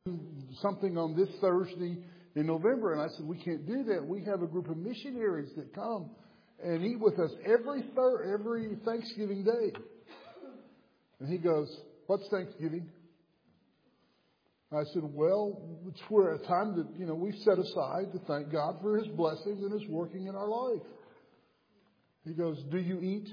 something on this Thursday in November. And I said, we can't do that. We have a group of missionaries that come and eat with us every Thanksgiving Day. And he goes, what's Thanksgiving? I said, well, it's for a time that, we've set aside to thank God for His blessings and His working in our life. He goes, do you eat?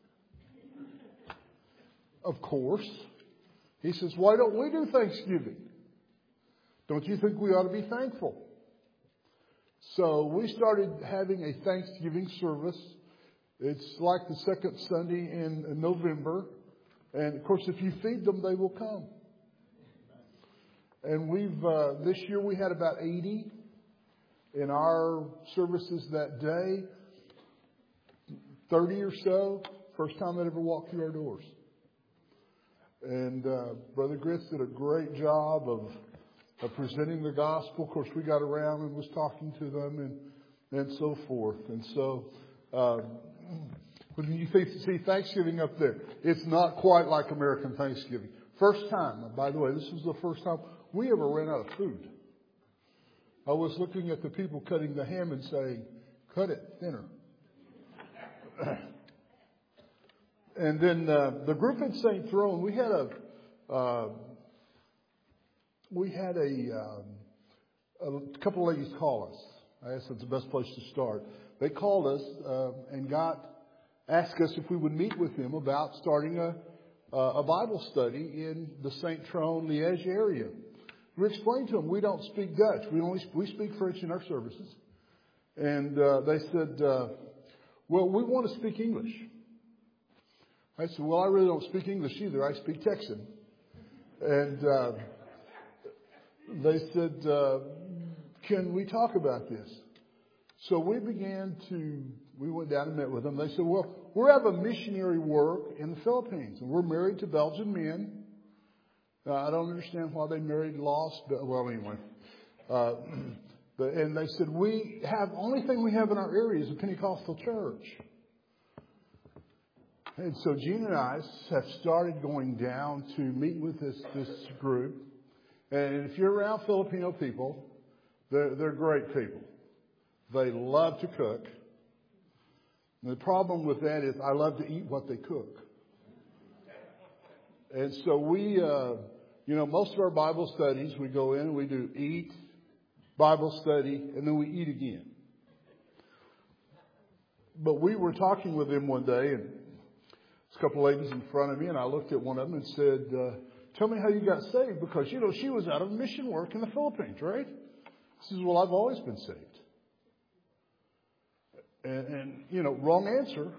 Of course. He says, why don't we do Thanksgiving? Don't you think we ought to be thankful? So we started having a Thanksgiving service. It's like the second Sunday in November. And of course, if you feed them, they will come. And this year we had about 80 in our services that day. 30 or so, first time they'd ever walked through our doors. And Brother Grits did a great job of presenting the gospel. Of course, we got around and was talking to them and so forth. And so when you see Thanksgiving up there, it's not quite like American Thanksgiving. First time, by the way, this was the first time we ever ran out of food. I was looking at the people cutting the ham and saying, cut it thinner. And then the group at St. Throne, we had a couple of ladies call us. I guess that's the best place to start. They called us and asked us if we would meet with them about starting a Bible study in the St. Tron, Liège area. We explained to them we don't speak Dutch. We speak French in our services. And they said, well, we want to speak English. I said, well, I really don't speak English either. I speak Texan. And they said, can we talk about this? So we went down and met with them. They said, well, we have a missionary work in the Philippines. And we're married to Belgian men. I don't understand why they married lost. Well, anyway. And they said, only thing we have in our area is a Pentecostal church. And so Gene and I have started going down to meet with this group. And if you're around Filipino people, they're great people. They love to cook. And the problem with that is I love to eat what they cook. And so we, most of our Bible studies, we go in and we do eat, Bible study, and then we eat again. But we were talking with them one day, and there's a couple of ladies in front of me, and I looked at one of them and said, tell me how you got saved, because, she was out of mission work in the Philippines, right? She says, well, I've always been saved. And wrong answer.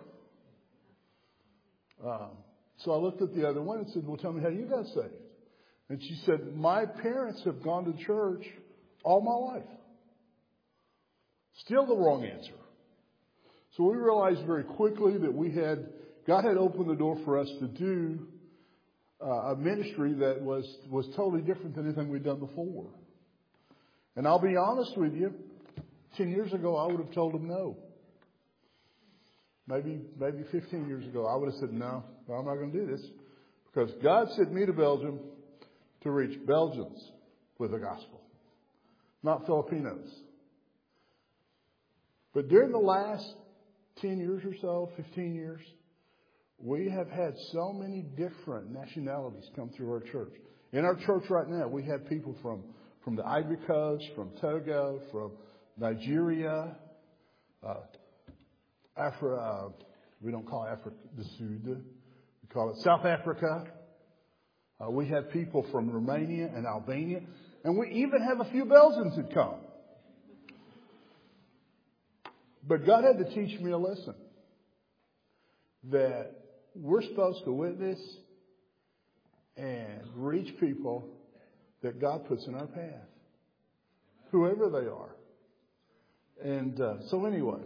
So I looked at the other one and said, well, tell me how you got saved. And she said, my parents have gone to church all my life. Still the wrong answer. So we realized very quickly that God had opened the door for us to do a ministry that was totally different than anything we'd done before. And I'll be honest with you, 10 years ago, I would have told them no. Maybe 15 years ago, I would have said, no, I'm not going to do this. Because God sent me to Belgium to reach Belgians with the gospel, not Filipinos. But during the last 10 years or so, 15 years, we have had so many different nationalities come through our church. In our church right now, we have people from the Ivory Coast, from Togo, from Nigeria, we don't call Africa the Sud. We call it South Africa. We have people from Romania and Albania. And we even have a few Belgians that come. But God had to teach me a lesson. That we're supposed to witness and reach people that God puts in our path. Whoever they are. And so anyway.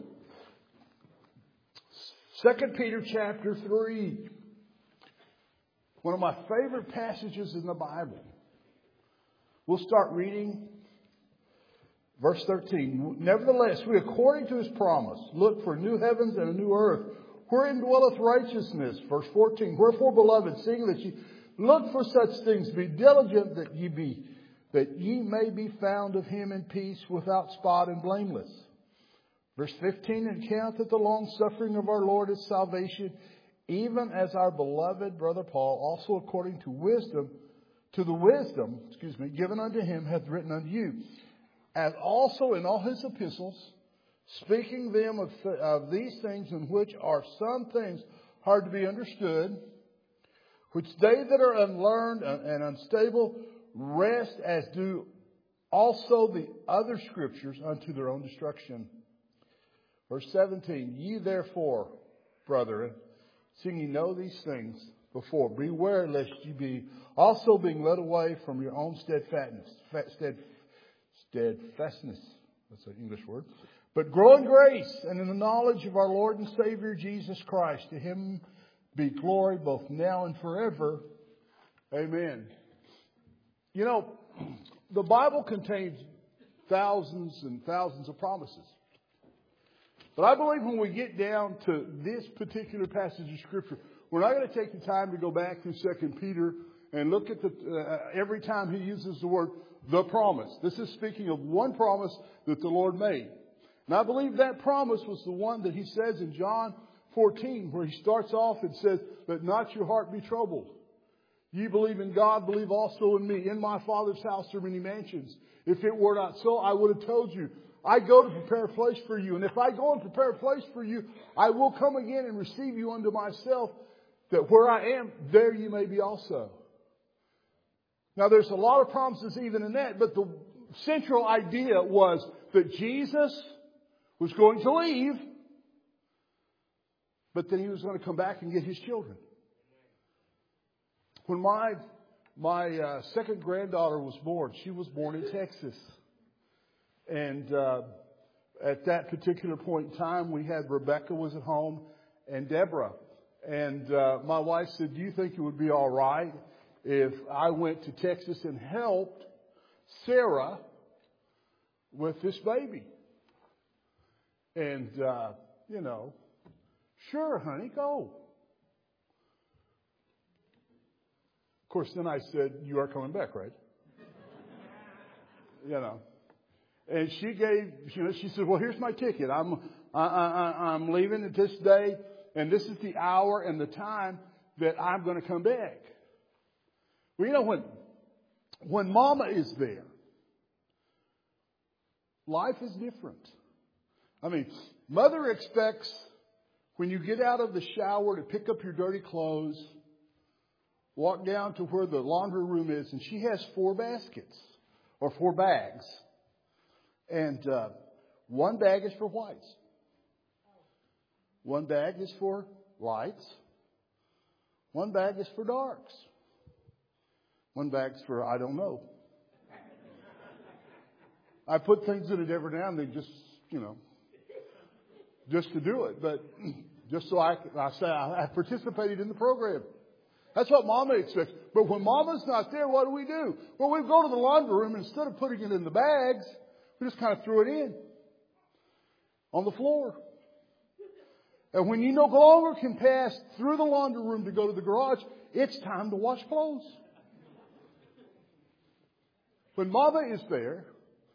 2 Peter chapter 3. One of my favorite passages in the Bible. We'll start reading verse 13. Nevertheless, we according to His promise look for new heavens and a new earth, wherein dwelleth righteousness. Verse 14. Wherefore, beloved, seeing that ye look for such things, be diligent that that ye may be found of him in peace, without spot and blameless. Verse 15, and count that the long suffering of our Lord is salvation, even as our beloved brother Paul, also according to the wisdom given unto him, hath written unto you, as also in all his epistles, speaking them of these things, in which are some things hard to be understood, which they that are unlearned and unstable rest, as do also the other scriptures, unto their own destruction. Verse 17, ye therefore, brethren, seeing ye know these things before, beware lest ye be also being led away from your own steadfastness. That's an English word. But grow in grace and in the knowledge of our Lord and Savior Jesus Christ. To him be glory both now and forever. Amen. You know, the Bible contains thousands and thousands of promises. But I believe when we get down to this particular passage of Scripture, we're not going to take the time to go back through 2 Peter and look at every time he uses the word, the promise. This is speaking of one promise that the Lord made. And I believe that promise was the one that he says in John 14, where he starts off and says, let not your heart be troubled. You believe in God, believe also in me. In my Father's house are many mansions. If it were not so, I would have told you. I go to prepare a place for you. And if I go and prepare a place for you, I will come again and receive you unto myself, that where I am, there you may be also. Now, there's a lot of promises even in that, but the central idea was that Jesus was going to leave, but then he was going to come back and get his children. When my second granddaughter was born, she was born in Texas. And at that particular point in time, we had Rebecca was at home and Deborah. And my wife said, do you think it would be all right if I went to Texas and helped Sarah with this baby? And, sure, honey, go. Of course, then I said, you are coming back, right? And she gave, she said, well, here's my ticket. I'm leaving at this day, and this is the hour and the time that I'm going to come back. Well, when Mama is there, life is different. I mean, Mother expects when you get out of the shower to pick up your dirty clothes, walk down to where the laundry room is, and she has 4 baskets or 4 bags. And one bag is for whites. One bag is for lights. One bag is for darks. One bag's for I don't know. I put things in it every now and then just to do it. But just so I say I participated in the program. That's what Mama expects. But when Mama's not there, what do? Well, we go to the laundry room, and instead of putting it in the bags, we just kind of threw it in on the floor. And when you no longer can pass through the laundry room to go to the garage, it's time to wash clothes. When Mama is there,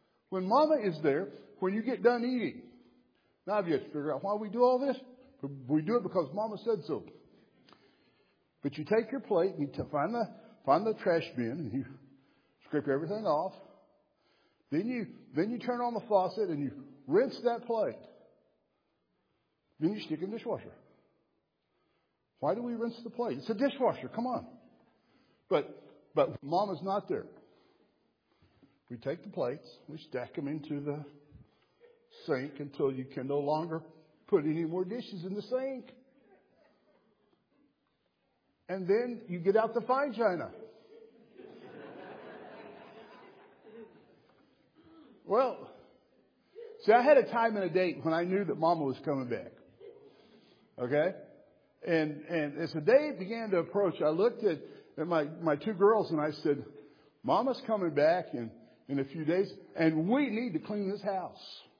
when you get done eating, now you have to figure out why we do all this. We do it because Mama said so. But you take your plate and you find the trash bin and you scrape everything off. Then you turn on the faucet and you rinse that plate. Then you stick it in the dishwasher. Why do we rinse the plate? It's a dishwasher. Come on. But Mama's not there. We take the plates, we stack them into the sink until you can no longer put any more dishes in the sink. And then you get out the fine china. Well, see, I had a time and a date when I knew that Mama was coming back. Okay? And as the day began to approach, I looked at my 2 girls and I said, Mama's coming back in a few days, and we need to clean this house.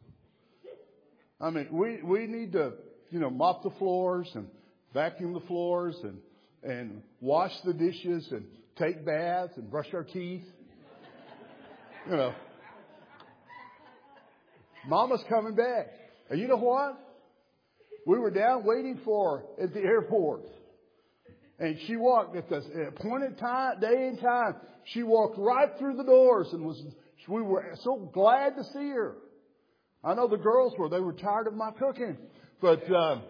I mean, we need to, mop the floors and vacuum the floors and wash the dishes and take baths and brush our teeth. You know. Mama's coming back. And you know what? We were down waiting for her at the airport. And she walked at the appointed time, day and time. She walked right through the doors and we were so glad to see her. I know the girls were. They were tired of my cooking. But, the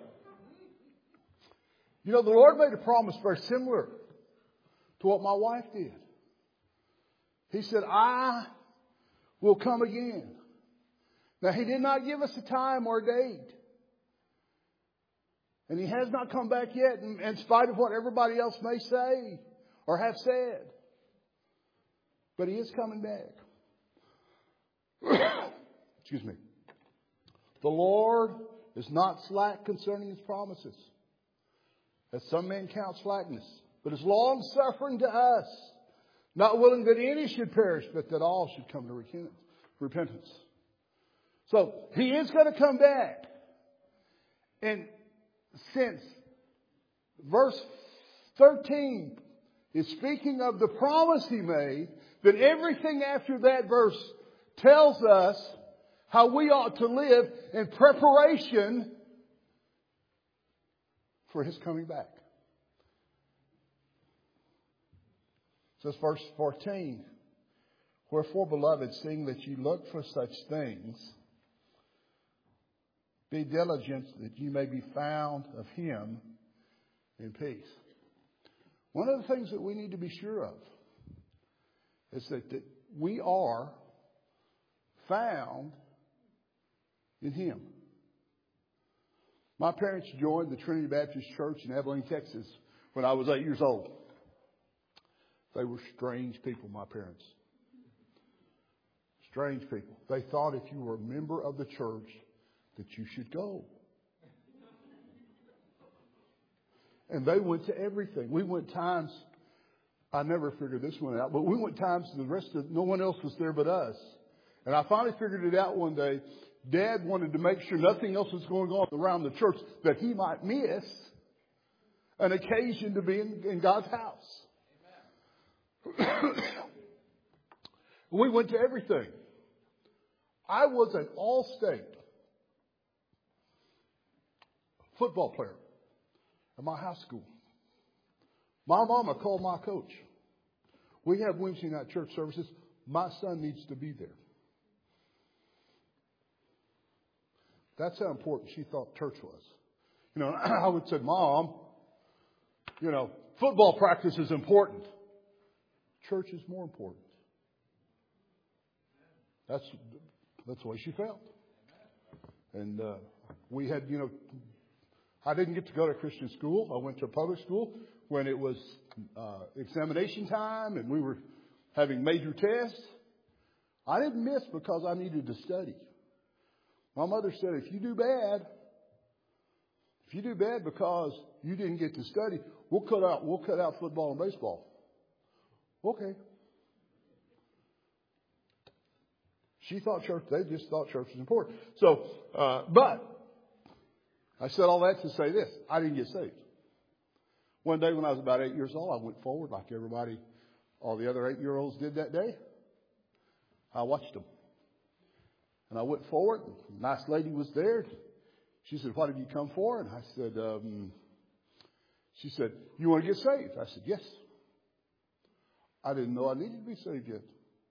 Lord made a promise very similar to what my wife did. He said, I will come again. Now, He did not give us a time or a date. And He has not come back yet, in spite of what everybody else may say or have said. But He is coming back. Excuse me. The Lord is not slack concerning His promises, as some men count slackness, but is long-suffering to us, not willing that any should perish, but that all should come to repentance. So, He is going to come back. And since verse 13 is speaking of the promise He made, then everything after that verse tells us how we ought to live in preparation for His coming back. Says verse 14, wherefore, beloved, seeing that ye look for such things, be diligent that ye may be found of Him in peace. One of the things that we need to be sure of is that we are found in Him. My parents joined the Trinity Baptist Church in Abilene, Texas when I was 8 years old. They were strange people, my parents. Strange people. They thought if you were a member of the church that you should go. And they went to everything. We went times, I never figured this one out, but we went times no one else was there but us. And I finally figured it out one day. Dad wanted to make sure nothing else was going on around the church that he might miss an occasion to be in God's house. We went to everything. I was an all-state football player at my high school. My mama called my coach. We have Wednesday night church services. My son needs to be there. That's how important she thought church was. I would say, Mom, football practice is important. Church is more important. That's the way she felt. And we had, I didn't get to go to Christian school. I went to a public school when it was examination time and we were having major tests. I didn't miss because I needed to study. My mother said, if you do bad because you didn't get to study, we'll cut out football and baseball. Okay. They just thought church was important. So, but I said all that to say this. I didn't get saved. One day when I was about 8 years old, I went forward like everybody, all the other 8-year-olds did that day. I watched them. And I went forward. A nice lady was there. She said, what have you come for? And I said, she said, you want to get saved? I said, yes. I didn't know I needed to be saved yet.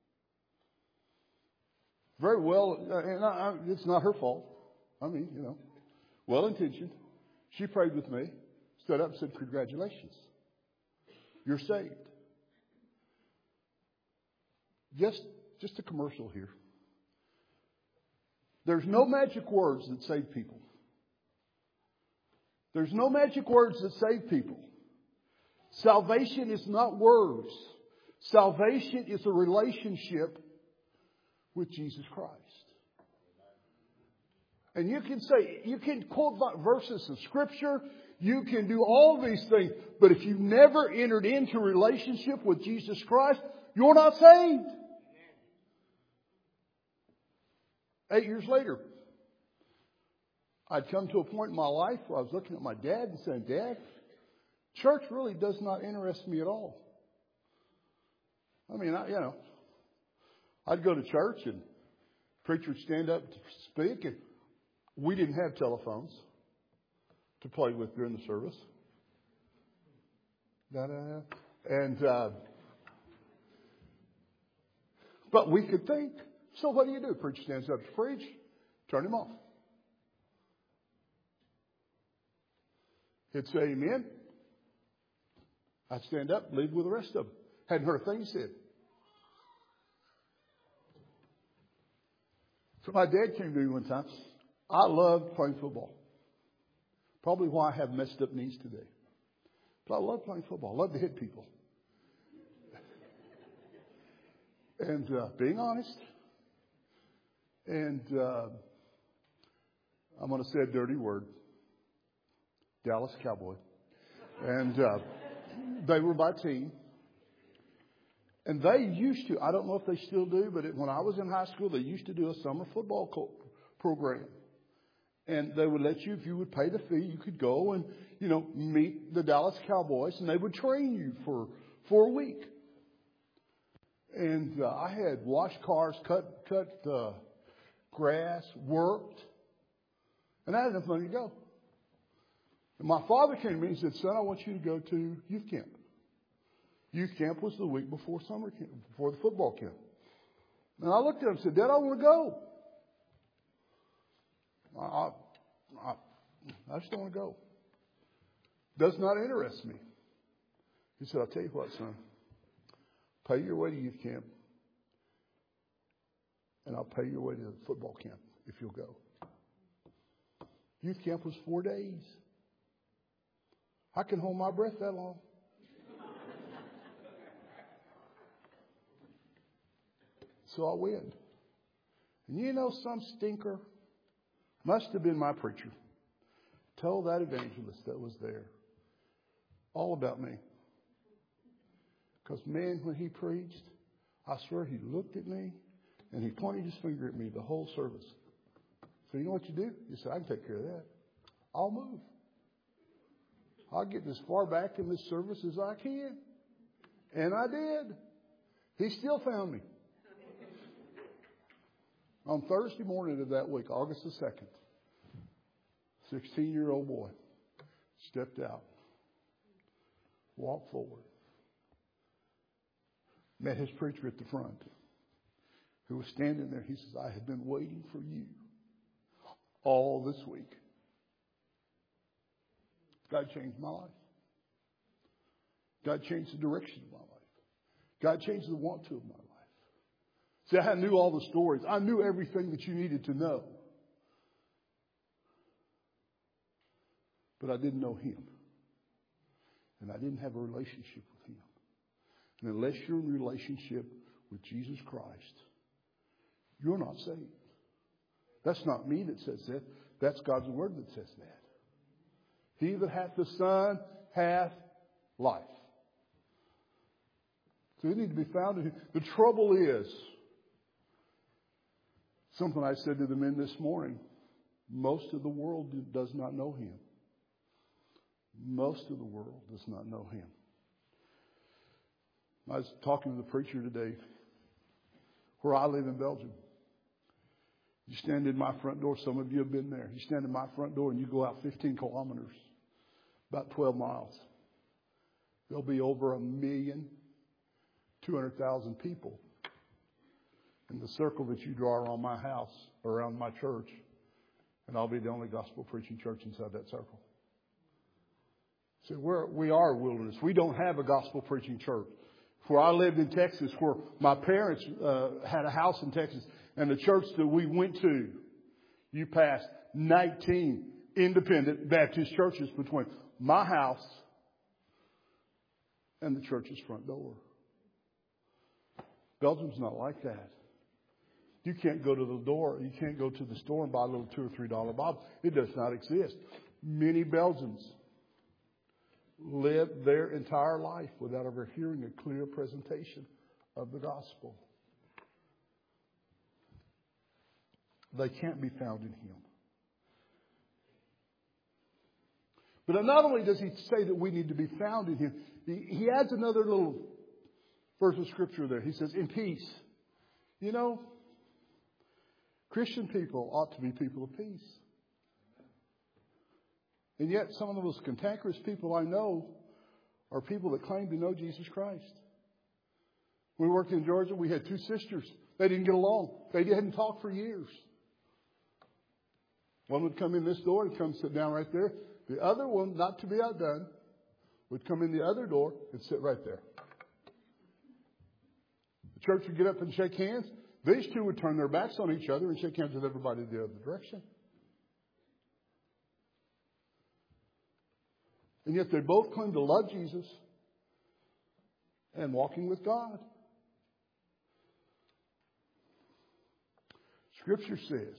Very well, and it's not her fault. Well-intentioned. She prayed with me, stood up and said, congratulations. You're saved. Just a commercial here. There's no magic words that save people. There's no magic words that save people. Salvation is not words. Salvation is a relationship with Jesus Christ. And you can quote verses of Scripture. You can do all these things. But if you've never entered into a relationship with Jesus Christ, you're not saved. 8 years later, I'd come to a point in my life where I was looking at my dad and saying, Dad, church really does not interest me at all. I'd go to church and preacher would stand up to speak, and we didn't have telephones to play with during the service. And but we could think. So what do? Preacher stands up to preach. Turn him off. He'd say amen. I'd stand up, leave with the rest of them. Hadn't heard a thing he said. So my dad came to me one time. I loved playing football. Probably why I have messed up knees today. But I love playing football. I love to hit people. And being honest. And I'm going to say a dirty word. Dallas Cowboy. And they were my team. And they used to, I don't know if they still do, but when I was in high school, they used to do a summer football program. And they would let you, if you would pay the fee, you could go and, meet the Dallas Cowboys, and they would train you for a week. And I had washed cars, cut grass, worked, and I had enough money to go. And my father came to me and said, "Son, I want you to go to youth camp." Youth camp was the week before summer camp, before the football camp. And I looked at him and said, "Dad, I want to go. I just don't want to go. Does not interest me." He said, "I'll tell you what, son. Pay your way to youth camp, and I'll pay your way to football camp if you'll go." Youth camp was 4 days. I can hold my breath that long. So I went. And some stinker, must have been my preacher, told that evangelist that was there all about me. Because, man, when he preached, I swear he looked at me and he pointed his finger at me the whole service. So you know what you do? You say, "I can take care of that. I'll move. I'll get as far back in this service as I can." And I did. He still found me. On Thursday morning of that week, August the 2nd, 16-year-old boy stepped out, walked forward, met his preacher at the front, who was standing there. He says, "I have been waiting for you all this week." God changed my life. God changed the direction of my life. God changed the want to of my life. See, I knew all the stories. I knew everything that you needed to know. But I didn't know Him. And I didn't have a relationship with Him. And unless you're in relationship with Jesus Christ, you're not saved. That's not me that says that. That's God's Word that says that. He that hath the Son hath life. So we need to be found in Him. The trouble is, something I said to the men this morning, most of the world does not know Him. Most of the world does not know Him. I was talking to the preacher today where I live in Belgium. You stand in my front door. Some of you have been there. You stand in my front door and you go out 15 kilometers, about 12 miles. There'll be over 1,200,000 people in the circle that you draw around my house, around my church. And I'll be the only gospel preaching church inside that circle. So we are a wilderness. We don't have a gospel preaching church. Where I lived in Texas, where my parents had a house in Texas, and the church that we went to, you passed 19 independent Baptist churches between my house and the church's front door. Belgium's not like that. You can't go to the door. You can't go to the store and buy a little $2 or $3 Bible. It does not exist. Many Belgians live their entire life without ever hearing a clear presentation of the gospel. They can't be found in Him. But not only does He say that we need to be found in Him, He adds another little verse of Scripture there. He says, "In peace, You know, Christian people ought to be people of peace. And yet some of the most cantankerous people I know are people that claim to know Jesus Christ. When we worked in Georgia, we had two sisters. They didn't get along. They hadn't talked for years. One would come in this door and come sit down right there. The other one, not to be outdone, would come in the other door and sit right there. The church would get up and shake hands. These two would turn their backs on each other and shake hands with everybody the other direction. And yet they both claim to love Jesus and walking with God. Scripture says,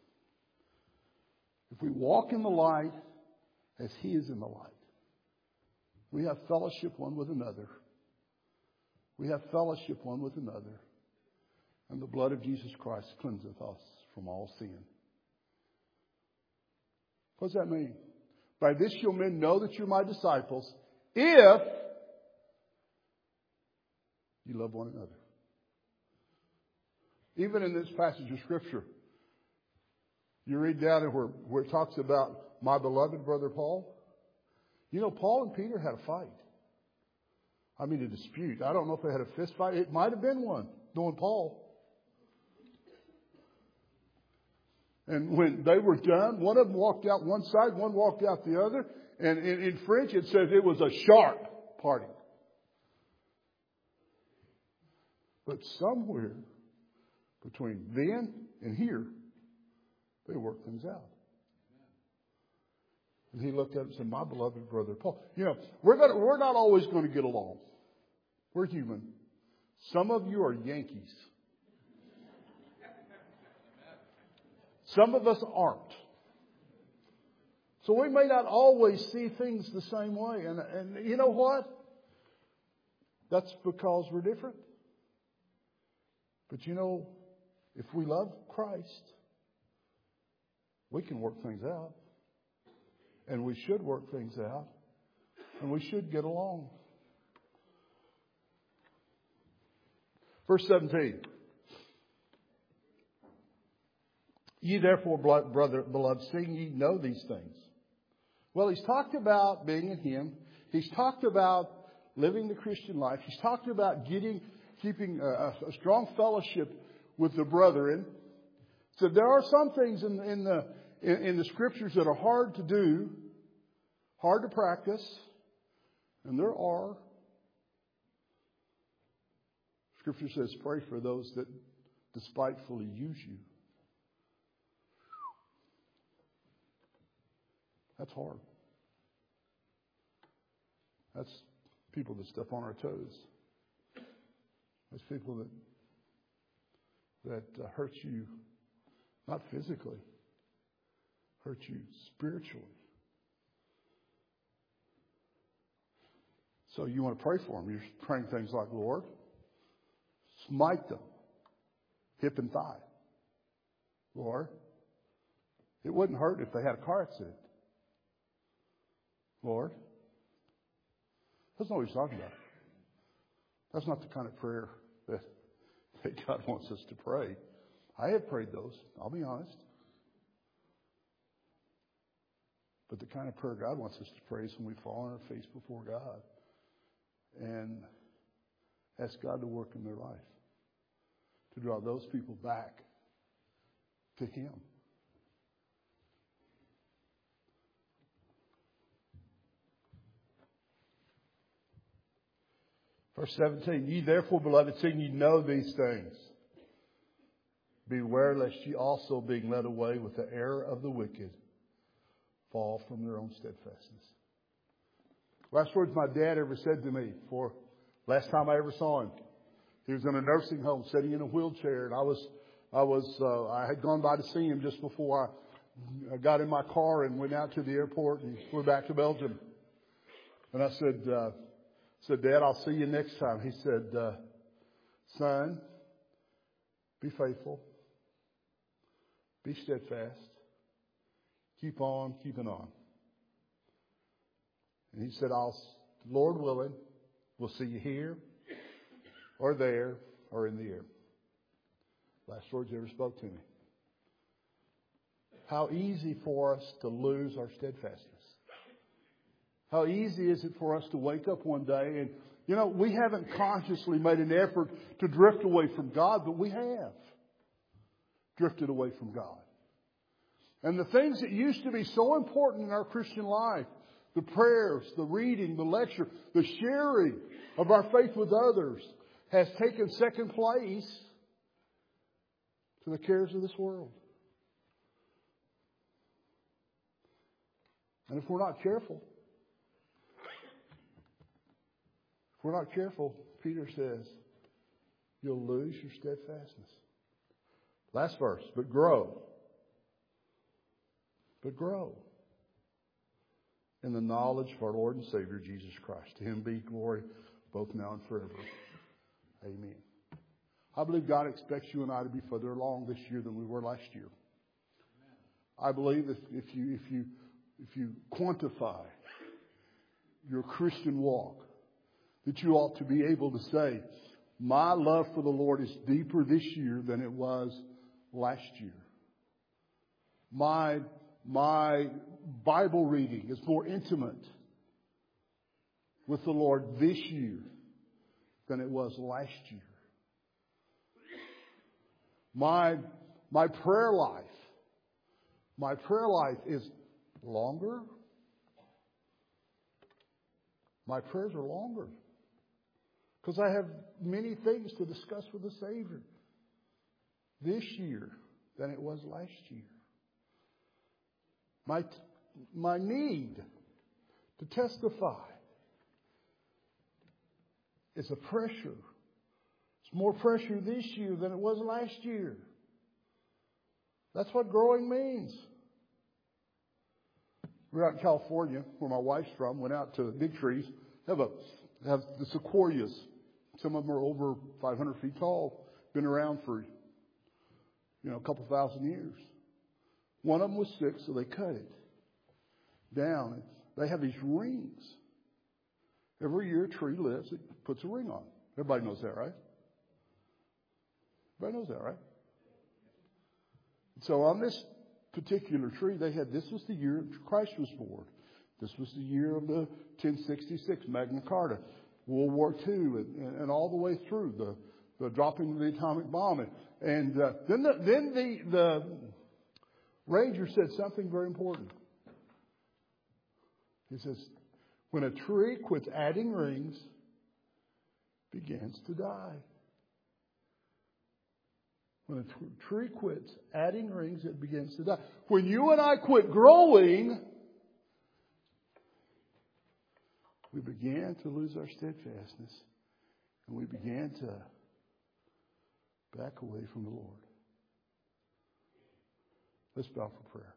if we walk in the light as He is in the light, we have fellowship one with another. We have fellowship one with another. And the blood of Jesus Christ cleanseth us from all sin. What does that mean? By this shall men know that you're my disciples, if you love one another. Even in this passage of Scripture, you read down where it talks about my beloved brother Paul. You know, Paul and Peter had a fight. I mean, a dispute. I don't know if they had a fist fight. It might have been one, knowing Paul. And when they were done, one of them walked out one side, one walked out the other. And in French, it says it was a sharp party. But somewhere between then and here, they worked things out. And he looked at him and said, my beloved brother Paul. You know, we're not always going to get along. We're human. Some of you are Yankees. Some of us aren't. So we may not always see things the same way. And you know what? That's because we're different. But you know, if we love Christ, we can work things out. And we should work things out. And we should get along. Verse 17. Ye therefore, beloved, seeing ye know these things. Well, he's talked about being in Him. He's talked about living the Christian life. He's talked about keeping a strong fellowship with the brethren. So there are some things in the Scriptures that are hard to do, hard to practice, and there are. Scripture says, pray for those that despitefully use you. That's hard. That's people that step on our toes. That's people that hurt you, not physically, hurt you spiritually. So you want to pray for them. You're praying things like, Lord, smite them, hip and thigh. Lord, it wouldn't hurt if they had a car accident. Lord, that's not what he's talking about. That's not the kind of prayer that God wants us to pray. I have prayed those, I'll be honest. But the kind of prayer God wants us to pray is when we fall on our face before God and ask God to work in their life, to draw those people back to Him. Verse 17, ye therefore, beloved, seeing ye know these things, beware lest ye also, being led away with the error of the wicked, fall from their own steadfastness. Last words my dad ever said to me, for last time I ever saw him. He was in a nursing home, sitting in a wheelchair, and I had gone by to see him just before I got in my car and went out to the airport and flew back to Belgium. And I said, Dad, I'll see you next time. He said, son, be faithful, be steadfast, keep on keeping on. And he said, Lord willing, we'll see you here or there or in the air. Last words he ever spoke to me. How easy for us to lose our steadfastness. How easy is it for us to wake up one day and, we haven't consciously made an effort to drift away from God, but we have drifted away from God. And the things that used to be so important in our Christian life, the prayers, the reading, the lecture, the sharing of our faith with others, has taken second place to the cares of this world. And if we're not careful, Peter says, you'll lose your steadfastness. Last verse, but grow. But grow in the knowledge of our Lord and Savior, Jesus Christ. To Him be glory both now and forever. Amen. I believe God expects you and I to be further along this year than we were last year. I believe if you quantify your Christian walk, that you ought to be able to say, my love for the Lord is deeper this year than it was last year. My Bible reading is more intimate with the Lord this year than it was last year. My prayer life is longer. My prayers are longer because I have many things to discuss with the Savior this year than it was last year. My need to testify is a pressure. It's more pressure this year than it was last year. That's what growing means. We're out in California, where my wife's from. Went out to the big trees. Have the sequoias. Some of them are over 500 feet tall. Been around for a couple thousand years. One of them was sick, so they cut it down. They have these rings. Every year a tree lives, it puts a ring on. Everybody knows that, right? Everybody knows that, right? So on this particular tree, this was the year Christ was born. This was the year of the 1066 Magna Carta, World War II, and all the way through the dropping of the atomic bomb. And then the ranger said something very important. He says, when a tree quits adding rings, it begins to die. When a tree quits adding rings, it begins to die. When you and I quit growing, we began to lose our steadfastness. And we began to back away from the Lord. Let's bow for prayer.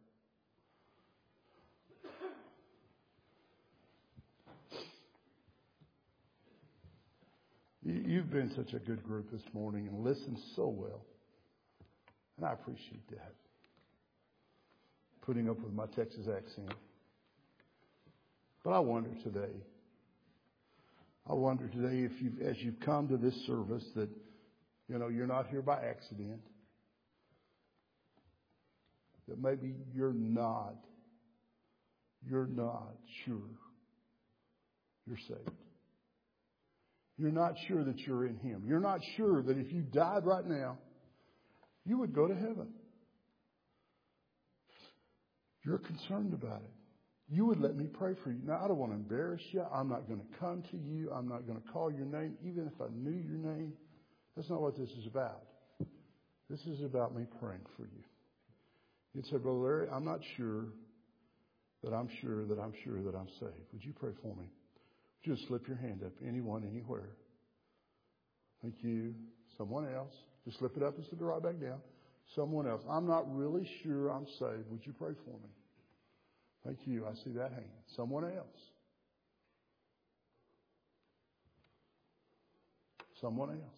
You've been such a good group this morning and listened so well. And I appreciate that. Putting up with my Texas accent. But I wonder today if as you've come to this service that, you're not here by accident. That maybe you're not sure you're saved. You're not sure that you're in Him. You're not sure that if you died right now, you would go to heaven. You're concerned about it. You would let me pray for you. Now, I don't want to embarrass you. I'm not going to come to you. I'm not going to call your name, even if I knew your name. That's not what this is about. This is about me praying for you. You'd say, Brother Larry, I'm not sure that I'm sure that I'm sure that I'm saved. Would you pray for me? Would you just slip your hand up? Anyone, anywhere. Thank you. Someone else. Just slip it up and slip it right back down. Someone else. I'm not really sure I'm saved. Would you pray for me? Thank you. I see that hand. Someone else. Someone else.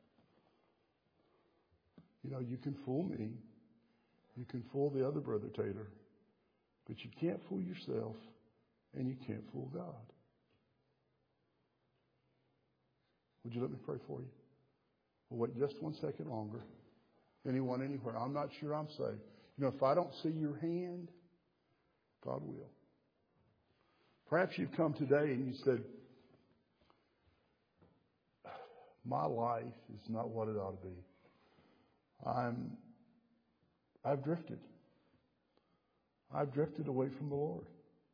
You can fool me. You can fool the other Brother Taylor. But you can't fool yourself. And you can't fool God. Would you let me pray for you? We'll wait just 1 second longer. Anyone, anywhere. I'm not sure I'm saved. You know, if I don't see your hand, God will. Perhaps you've come today and you said, my life is not what it ought to be. I've drifted. I've drifted away from the Lord.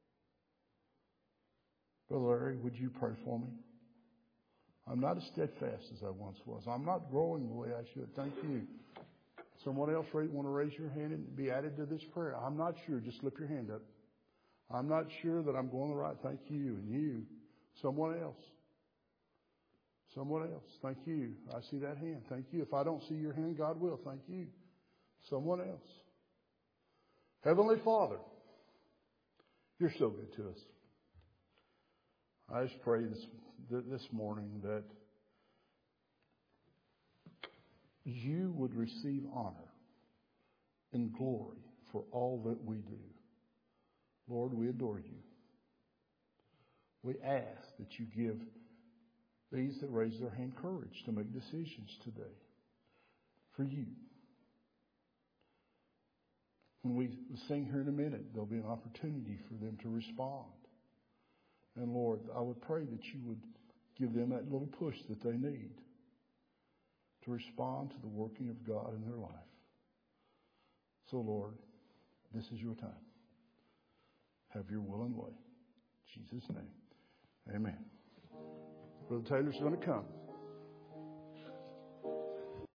Brother Larry, would you pray for me? I'm not as steadfast as I once was. I'm not growing the way I should. Thank you. Someone else want to raise your hand and be added to this prayer? I'm not sure. Just slip your hand up. I'm not sure that I'm going the right. Thank you. And you. Someone else. Someone else. Thank you. I see that hand. Thank you. If I don't see your hand, God will. Thank you. Someone else. Heavenly Father, you're so good to us. I just pray this morning that you would receive honor and glory for all that we do. Lord, we adore you. We ask that you give these that raise their hand courage to make decisions today for you. When we sing here in a minute, there'll be an opportunity for them to respond. And Lord, I would pray that you would give them that little push that they need to respond to the working of God in their life. So Lord, this is your time. Have your will and way. In Jesus' name, amen. Brother Taylor's going to come.